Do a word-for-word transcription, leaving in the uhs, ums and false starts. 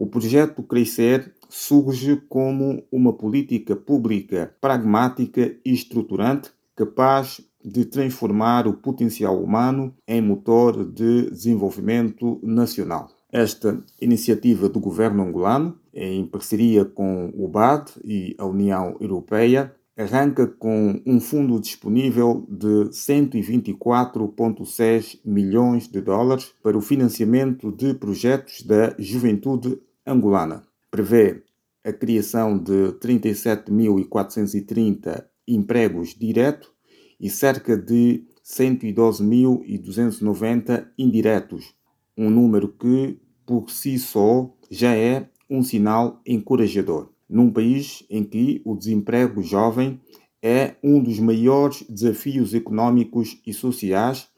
projeto Crescer surge como uma política pública pragmática e estruturante capaz de transformar o potencial humano em motor de desenvolvimento nacional. Esta iniciativa do governo angolano, em parceria com o B A D e a União Europeia, arranca com um fundo disponível de cento e vinte e quatro vírgula seis milhões de dólares para o financiamento de projetos da juventude angolana. Prevê a criação de trinta e sete mil quatrocentos e trinta empregos diretos e cerca de cento e doze mil duzentos e noventa indiretos, um número que, por si só, já é um sinal encorajador. Num país em que o desemprego jovem é um dos maiores desafios econômicos e sociais